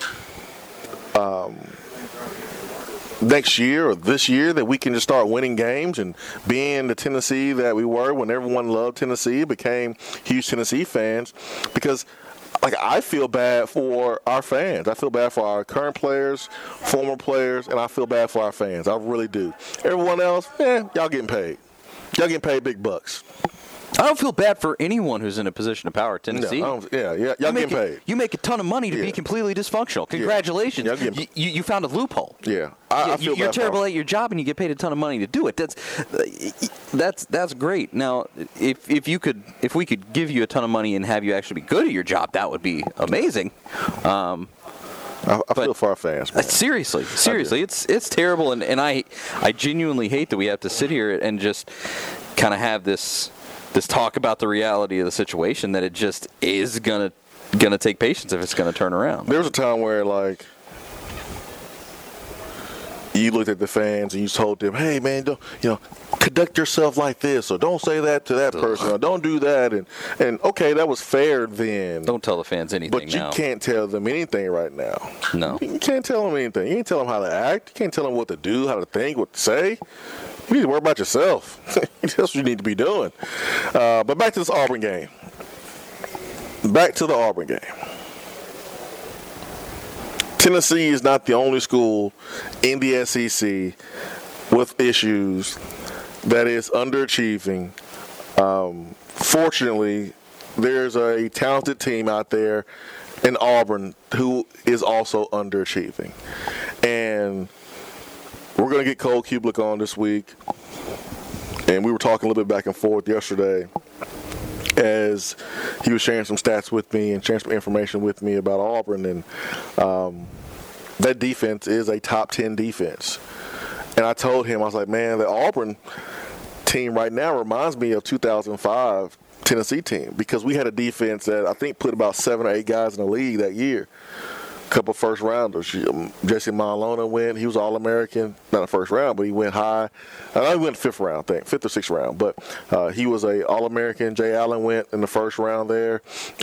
next year or this year that we can just start winning games and being the Tennessee that we were when everyone loved Tennessee, became huge Tennessee fans. Because I feel bad for our fans. I feel bad for our current players, former players, and I feel bad for our fans. I really do. Everyone else, y'all getting paid. Y'all getting paid big bucks. I don't feel bad for anyone who's in a position of power at Tennessee. Y'all getting paid. You make a ton of money to be completely dysfunctional. Congratulations. Yeah. You found a loophole. Yeah. I feel you're bad terrible at your job and you get paid a ton of money to do it. That's great. Now, if we could give you a ton of money and have you actually be good at your job, that would be amazing. I feel for our fans, man. Seriously, it's terrible, and I genuinely hate that we have to sit here and just kind of have this talk about the reality of the situation, that it just is gonna take patience if it's gonna turn around. There was a time where you looked at the fans and you told them, "Hey man, don't conduct yourself like this, or don't say that to that person, or don't do that." And okay, that was fair then. Don't tell the fans anything. But you can't tell them anything right now. No, you can't tell them anything. You can't tell them how to act. You can't tell them what to do, how to think, what to say. You need to worry about yourself. That's what you need to be doing. But back to this Auburn game. Tennessee is not the only school in the SEC with issues that is underachieving Fortunately, there's a talented team out there in Auburn who is also underachieving. And we're going to get Cole Kublik on this week. And we were talking a little bit back and forth yesterday as he was sharing some stats with me and sharing some information with me about Auburn. And that defense is a top 10 defense. And I told him, I was like, man, the Auburn team right now reminds me of 2005 Tennessee team, because we had a defense that I think put about 7 or 8 guys in the league that year. A couple first rounders. Jesse Malona went. He was All-American. Not a first round, but he went high. He went 5th round, I think, 5th or 6th round. But he was a All-American. Jay Allen went in the first round there.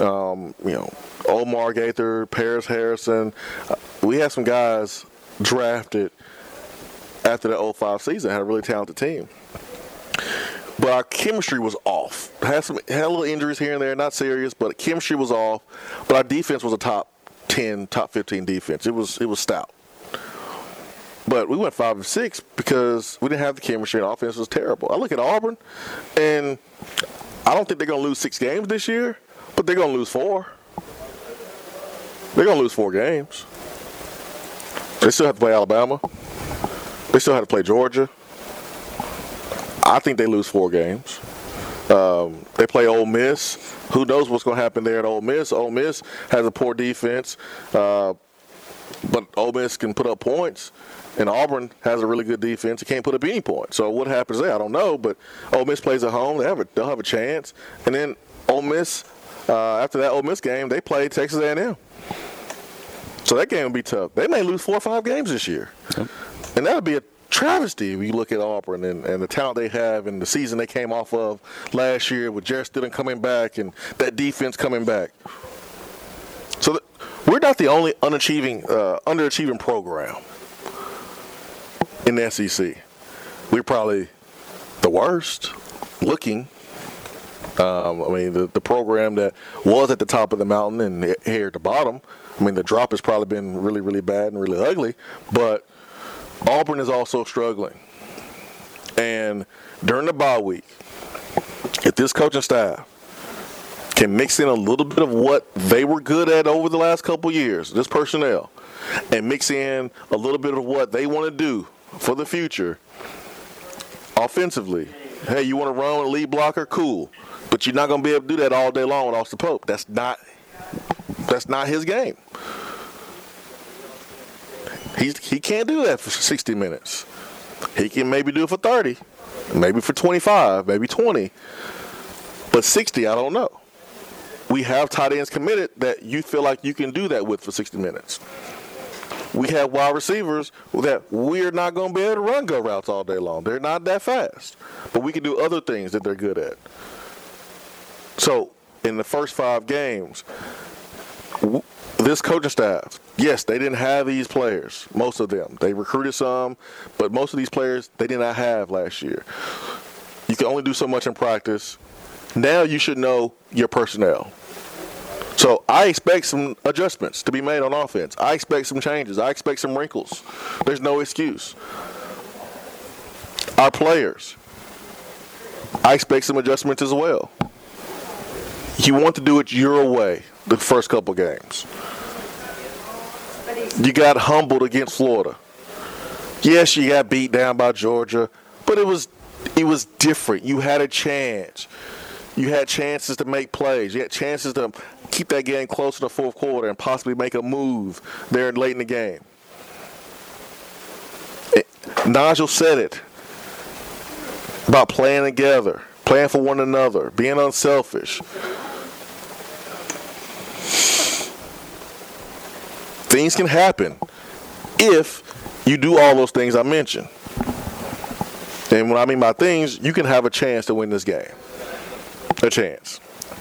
Omar Gaither, Paris Harrison. We had some guys drafted after the 05 season. Had a really talented team. But our chemistry was off. Had a little injuries here and there, not serious, but chemistry was off. But our defense was a top 10, top 15 defense. It was stout. But we went 5-6 because we didn't have the chemistry and offense was terrible. I look at Auburn, and I don't think they're going to lose 6 games this year, but they're going to lose 4. They're going to lose 4 games. They still have to play Alabama. They still have to play Georgia. I think they lose 4 games. They play Ole Miss. Who knows what's going to happen there at Ole Miss? Ole Miss has a poor defense, but Ole Miss can put up points. And Auburn has a really good defense. It can't put up any points. So what happens there? I don't know. But Ole Miss plays at home. They'll have a chance. And then Ole Miss, after that Ole Miss game, they play Texas A&M. So that game will be tough. They may lose 4 or 5 games this year. Yep. And that would be a travesty when you look at Auburn and the talent they have and the season they came off of last year with Jarrett Stidham coming back and that defense coming back. So we're not the only underachieving program in the SEC. We're probably the worst looking. The program that was at the top of the mountain and here at the bottom, the drop has probably been really, really bad and really ugly, but Auburn is also struggling. And during the bye week, if this coaching staff can mix in a little bit of what they were good at over the last couple of years, this personnel, and mix in a little bit of what they want to do for the future offensively. Hey, you want to run with a lead blocker? Cool. But you're not going to be able to do that all day long with Austin Pope. That's not his game. He can't do that for 60 minutes. He can maybe do it for 30, maybe for 25, maybe 20. But 60, I don't know. We have tight ends committed that you feel like you can do that with for 60 minutes. We have wide receivers that we're not going to be able to run go routes all day long. They're not that fast. But we can do other things that they're good at. So, in the first 5 games, this coaching staff, yes, they didn't have these players, most of them. They recruited some, but most of these players they did not have last year. You can only do so much in practice. Now you should know your personnel. So I expect some adjustments to be made on offense. I expect some changes. I expect some wrinkles. There's no excuse. Our players, I expect some adjustments as well. You want to do it your way the first couple games. You got humbled against Florida. Yes, you got beat down by Georgia, but it was different. You had a chance. You had chances to make plays. You had chances to keep that game close in the fourth quarter and possibly make a move there late in the game. Nigel said it about playing together, playing for one another, being unselfish. Things can happen if you do all those things I mentioned. And what I mean by things, you can have a chance to win this game. A chance.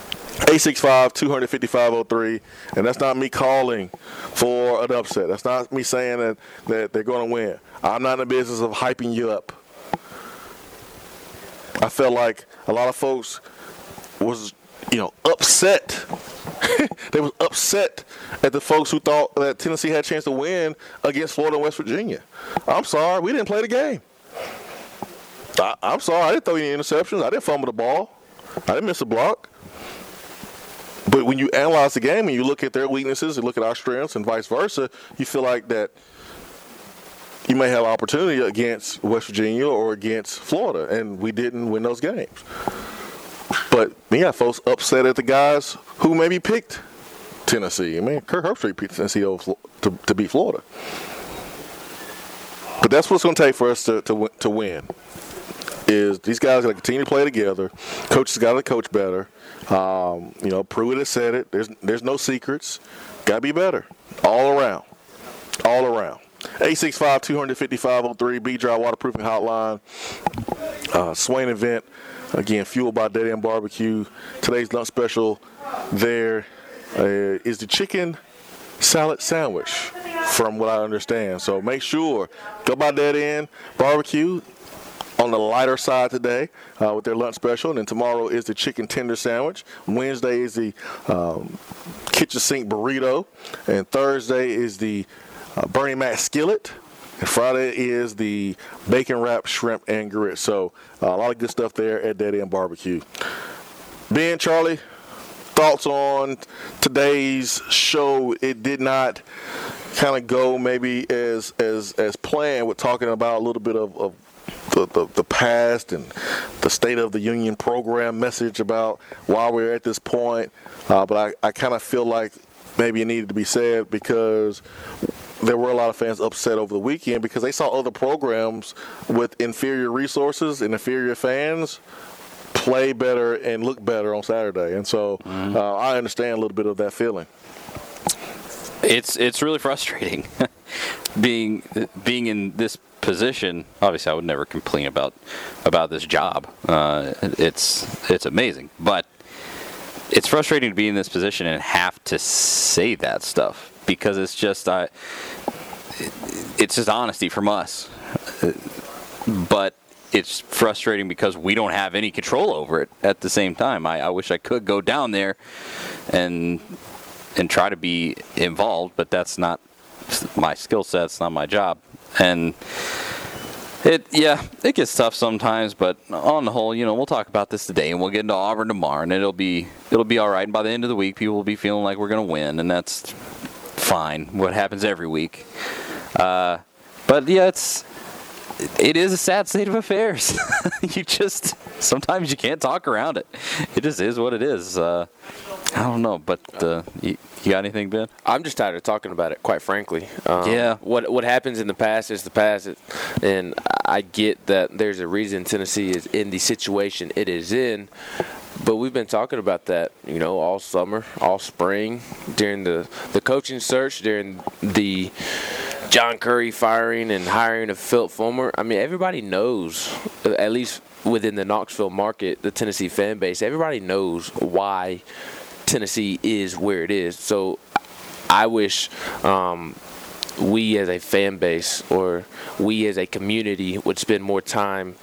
865-255-03, and that's not me calling for an upset. That's not me saying that they're going to win. I'm not in the business of hyping you up. I felt like a lot of folks was, upset. They was upset at the folks who thought that Tennessee had a chance to win against Florida and West Virginia. I'm sorry, we didn't play the game. I'm sorry, I didn't throw any interceptions. I didn't fumble the ball. I didn't miss a block. But when you analyze the game and you look at their weaknesses and look at our strengths and vice versa, you feel like that you may have opportunity against West Virginia or against Florida, and we didn't win those games. But you got folks upset at the guys who maybe picked Tennessee. I mean, Kirk Herbstreit picked Tennessee to beat Florida. But that's what it's going to take for us to win. Is these guys got to continue to play together. Coaches got to coach better. Pruitt has said it. There's no secrets. Got to be better all around. 865-255-03 B-Drive Waterproofing Hotline. Swain event, again, fueled by Dead End Barbecue. Today's lunch special there is the chicken salad sandwich, from what I understand. So make sure, go by Dead End Barbecue on the lighter side today with their lunch special. And then tomorrow is the chicken tender sandwich. Wednesday is the kitchen sink burrito. And Thursday is the Bernie Mac skillet. And Friday is the bacon wrapped shrimp and grits. So a lot of good stuff there at Dead End Barbecue. Ben, Charlie, thoughts on today's show? It did not kind of go maybe as planned, with talking about a little bit of the past and the State of the Union program message about why we're at this point. But I kind of feel like maybe it needed to be said, because there were a lot of fans upset over the weekend because they saw other programs with inferior resources and inferior fans play better and look better on Saturday. And so I understand a little bit of that feeling. It's really frustrating being in this position. Obviously, I would never complain about this job. It's amazing, but it's frustrating to be in this position and have to say that stuff, because it's just honesty from us. But it's frustrating because we don't have any control over it at the same time. I wish I could go down there and try to be involved, but that's not my skill set. It's not my job. And it gets tough sometimes, but on the whole, we'll talk about this today, and we'll get into Auburn tomorrow, and it'll be all right. And by the end of the week, people will be feeling like we're going to win, and that's fine. What happens every week. But yeah, it is a sad state of affairs. Sometimes you can't talk around it. It just is what it is. I don't know, but you got anything, Ben? I'm just tired of talking about it, quite frankly. Yeah. What happens in the past is the past, and I get that there's a reason Tennessee is in the situation it is in, but we've been talking about that, all summer, all spring, during the coaching search, during the John Currie firing and hiring of Philip Fulmer. I mean, everybody knows, at least within the Knoxville market, the Tennessee fan base, everybody knows why Tennessee is where it is. So I wish we as a fan base, or we as a community, would spend more time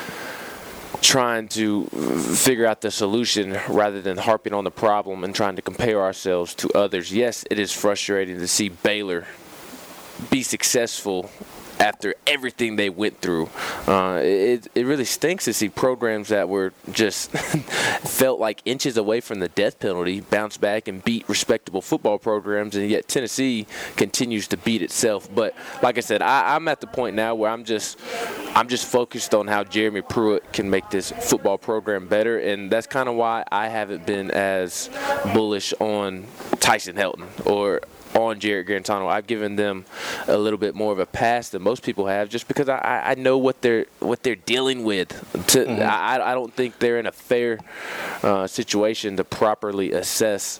trying to figure out the solution rather than harping on the problem and trying to compare ourselves to others. Yes, it is frustrating to see Baylor be successful after everything they went through. It really stinks to see programs that were just felt like inches away from the death penalty bounce back and beat respectable football programs, and yet Tennessee continues to beat itself. But like I said, I'm at the point now where I'm just focused on how Jeremy Pruitt can make this football program better, and that's kind of why I haven't been as bullish on Tyson Helton or on Jarrett Garantano. I've given them a little bit more of a pass than most people have, just because I know what they're dealing with. I don't think they're in a fair situation to properly assess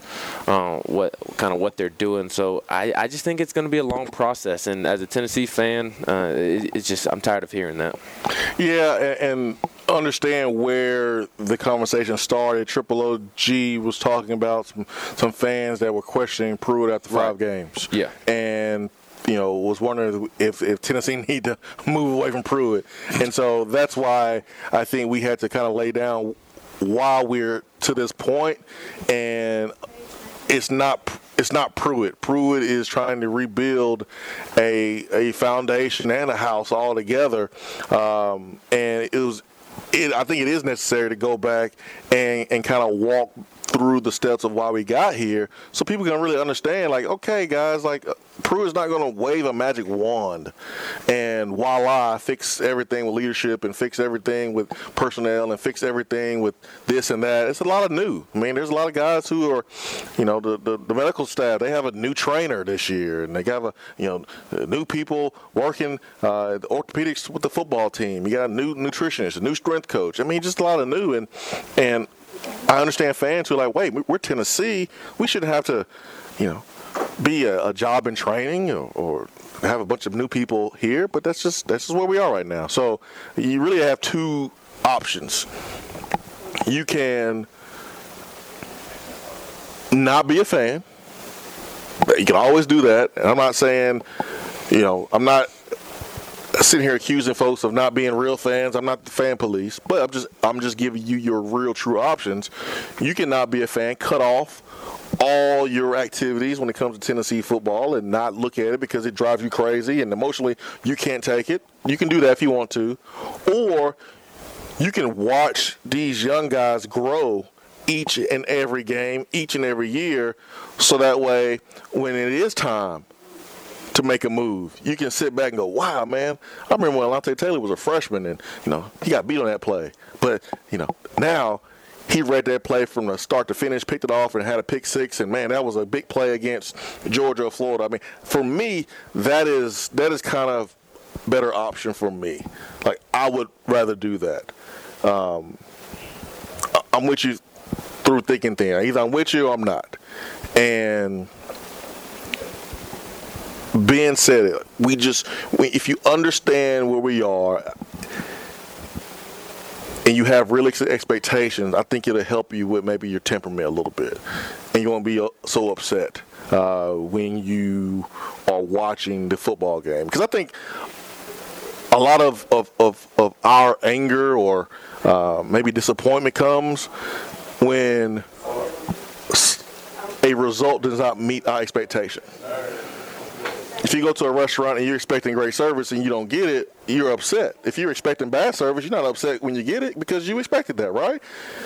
what they're doing. So I just think it's going to be a long process. And as a Tennessee fan, it's just, I'm tired of hearing that. Yeah, and understand where the conversation started. Triple OG was talking about some fans that were questioning Pruitt after 5 games. Yeah. And was wondering if Tennessee need to move away from Pruitt. And so that's why I think we had to kind of lay down why we're to this point. And it's not Pruitt. Pruitt is trying to rebuild a foundation and a house all together. And it was I think it is necessary to go back and kind of walk through the steps of why we got here so people can really understand, like, okay, guys, like, Pruitt's not going to wave a magic wand and voila, fix everything with leadership and fix everything with personnel and fix everything with this and that. It's a lot of new. I mean, there's a lot of guys who are, the medical staff, they have a new trainer this year, and they have new people working the orthopedics with the football team. You got a new nutritionist, a new strength coach. I mean, just a lot of new. And I understand fans who are like, wait, we're Tennessee. We shouldn't have to, be a job in training or have a bunch of new people here. But that's just where we are right now. So you really have two options. You can not be a fan. You can always do that. And I'm not saying, I'm not sitting here accusing folks of not being real fans. I'm not the fan police, but I'm just giving you your real true options. You cannot be a fan, cut off all your activities when it comes to Tennessee football and not look at it because it drives you crazy and emotionally you can't take it. You can do that if you want to. Or you can watch these young guys grow each and every game, each and every year, so that way when it is time to make a move, you can sit back and go, wow, man, I remember when Alontae Taylor was a freshman and, he got beat on that play. But, now he read that play from the start to finish, picked it off, and had a pick six. And, man, that was a big play against Georgia or Florida. I mean, for me, that is kind of better option for me. Like, I would rather do that. I'm with you through thick and thin. Either I'm with you or I'm not. And being said, if you understand where we are and you have real expectations, I think it'll help you with maybe your temperament a little bit. And you won't be so upset when you are watching the football game. Because I think a lot of our anger or maybe disappointment comes when a result does not meet our expectation. If you go to a restaurant and you're expecting great service and you don't get it, you're upset. If you're expecting bad service, you're not upset when you get it because you expected that, right?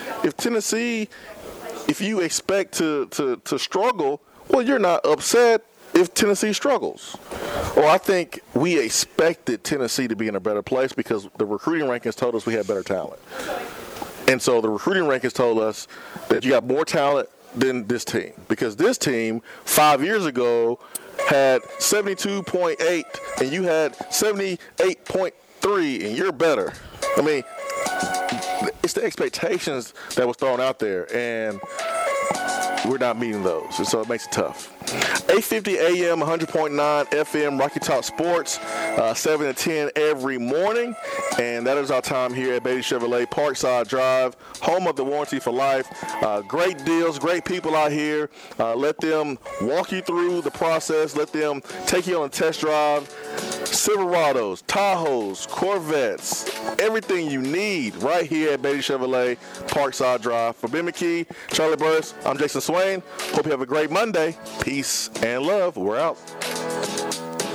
If you expect to struggle, well, you're not upset if Tennessee struggles. Or I think we expected Tennessee to be in a better place because the recruiting rankings told us we had better talent. And so the recruiting rankings told us that you got more talent than this team. Because this team, 5 years ago, had 72.8 and you had 78.3 and you're better. I mean, it's the expectations that was thrown out there, and we're not meeting those, and so it makes it tough. 8:50 a.m., 100.9 FM, Rocky Top Sports, 7 to 10 every morning, and that is our time here at Beatty Chevrolet Parkside Drive, home of the warranty for life. Great deals, great people out here. Let them walk you through the process. Let them take you on a test drive. Silverados, Tahoes, Corvettes, everything you need right here at Beatty Chevrolet Parkside Drive. For Ben McKee, Charlie Burris, I'm Jason Swain. Hope you have a great Monday. Peace and love. We're out.